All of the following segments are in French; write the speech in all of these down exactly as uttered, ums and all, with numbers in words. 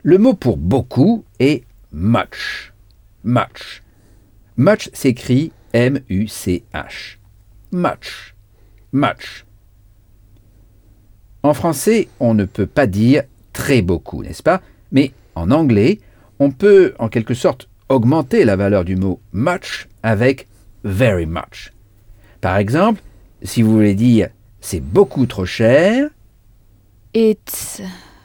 Le mot pour beaucoup est much. Much. Much s'écrit M U C H. Much. Much. En français, on ne peut pas dire très beaucoup, n'est-ce pas? Mais en anglais, on peut en quelque sorte augmenter la valeur du mot much avec very much. Par exemple, si vous voulez dire c'est beaucoup trop cher, It's...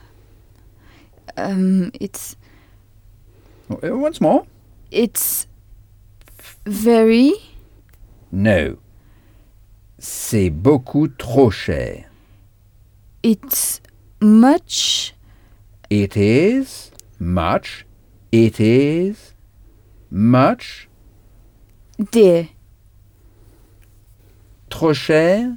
Um, it's... once more, It's... Very... no. C'est beaucoup trop cher. It's much... It is much. It is much. Dear. Trop cher.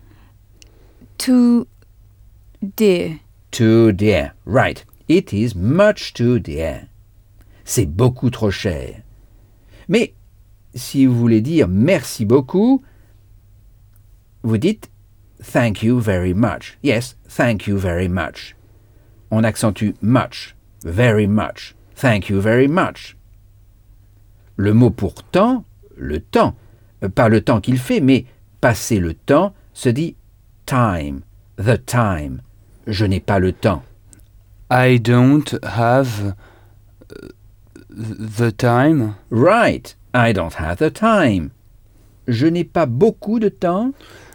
Too dear. Too dear. Right. It is much too dear. C'est beaucoup trop cher. Mais si vous voulez dire merci beaucoup, vous dites thank you very much. Yes, thank you very much. On accentue much, very much. Thank you very much. Le mot pour temps, le temps, pas le temps qu'il fait, mais passer le temps, se dit time, the time. Je n'ai pas le temps. I don't have the time. Right, I don't have the time. Je n'ai pas beaucoup de temps.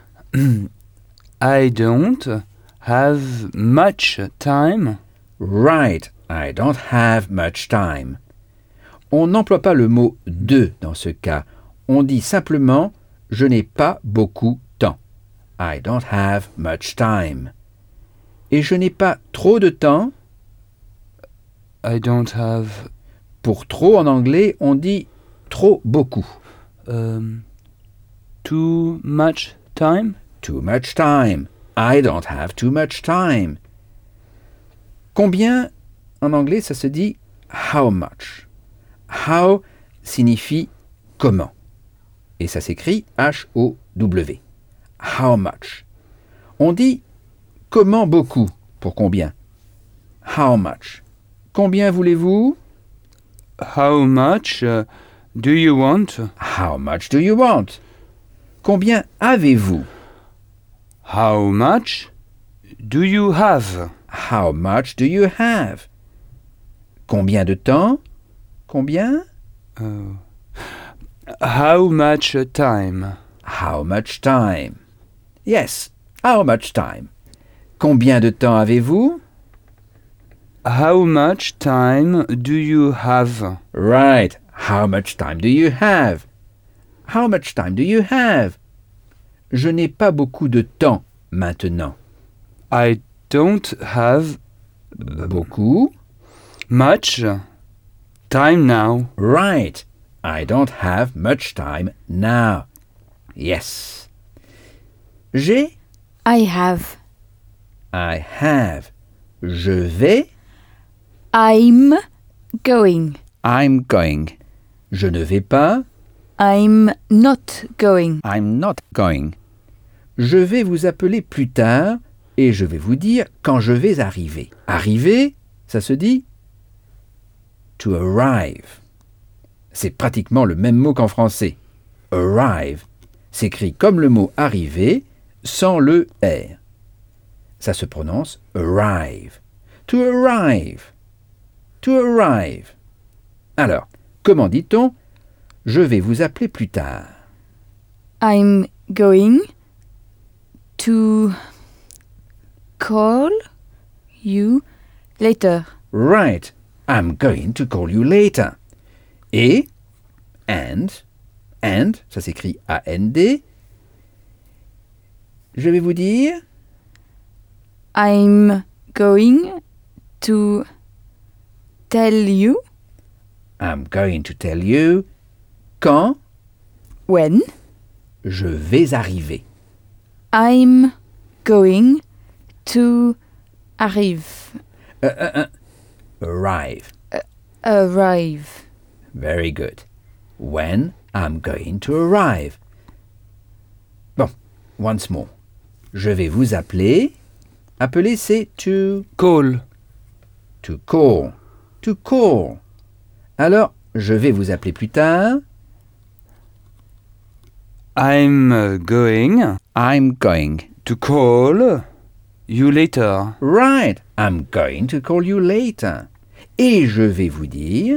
I don't have much time. Right, I don't have much time. On n'emploie pas le mot de dans ce cas. On dit simplement je n'ai pas beaucoup temps. I don't have much time. Et je n'ai pas trop de temps. I don't have Pour trop en anglais, on dit trop beaucoup. um, too much time. Too much time. I don't have too much time. Combien en anglais, ça se dit how much. How signifie comment. Et ça s'écrit H O W. How much. On dit comment beaucoup pour combien. How much. Combien voulez-vous? How much uh, do you want? How much do you want? Combien avez-vous? How much do you have? How much do you have? Combien de temps? Combien? Uh, how much time? How much time? Yes, how much time? Combien de temps avez-vous? How much time do you have? Right, how much time do you have? How much time do you have? Je n'ai pas beaucoup de temps maintenant. I don't have Beaucoup? much time now. Right, I don't have much time now. Yes. J'ai? I have. I have. Je vais? I'm going. I'm going. Je ne vais pas? I'm not going. I'm not going. Je vais vous appeler plus tard et je vais vous dire quand je vais arriver. Arriver, ça se dit to arrive. C'est pratiquement le même mot qu'en français. Arrive s'écrit comme le mot arriver sans le R. Ça se prononce arrive. To arrive. To arrive. Alors, comment dit-on je vais vous appeler plus tard? I'm going to call you later. Right, I'm going to call you later. Et, and, and, ça s'écrit A N D. Je vais vous dire, I'm going to tell you I'm going to tell you, quand when. je vais arriver. I'm going to arrive. Uh, uh, uh, arrive. Arrive. Very good. When I'm going to arrive. Bon, once more. Je vais vous appeler. Appeler, c'est to... Call. To call. To call. Alors, je vais vous appeler plus tard. I'm uh, going I'm going. to call you later. Right. I'm going to call you later. Et je vais vous dire.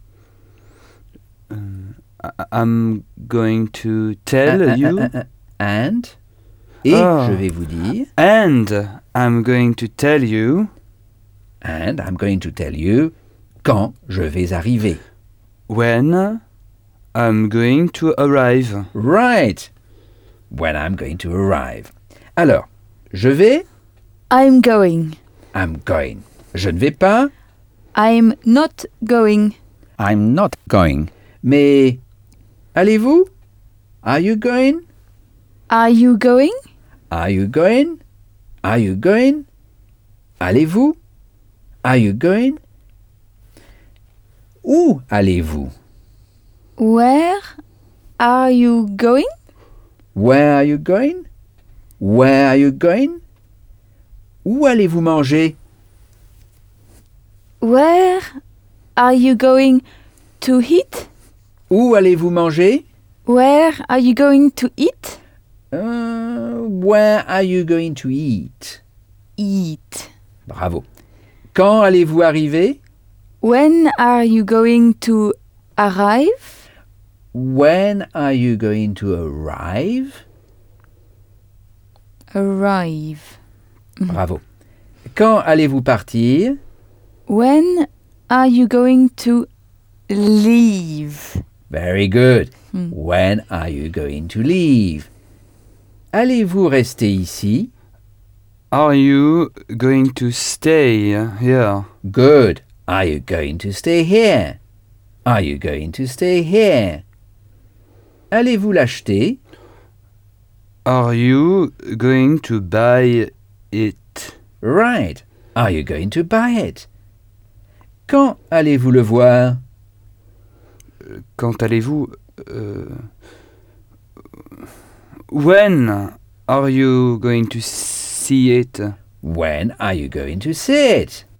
I- I'm going to tell Ah, ah, you. ah, ah, ah. And. Et Ah. je vais vous dire. And I'm going to tell you And I'm going to tell you quand je vais arriver. when I'm going to arrive. Right. When I'm going to arrive. Alors, je vais. I'm going. I'm going. Je ne vais pas. I'm not going. I'm not going. Mais allez-vous? Are you going? Are you going? Are you going? Are you going? Allez-vous? Are you going? Où allez-vous? Where are you going? Where are you going? Where are you going? Où allez-vous manger? Where are you going to eat? Où allez-vous manger? Where are you going to eat? Euh, where are you going to eat? Eat. Bravo. Quand allez-vous arriver? When are you going to arrive? When are you going to arrive? Arrive. Bravo. Quand allez-vous partir? When are you going to leave? Very good. Hmm. When are you going to leave? Allez-vous rester ici? Are you going to stay here? Good. Are you going to stay here? Are you going to stay here? Allez-vous l'acheter? Are you going to buy it? Right. Are you going to buy it? Quand allez-vous le voir? Quand allez-vous euh, When are you going to see it? When are you going to see it?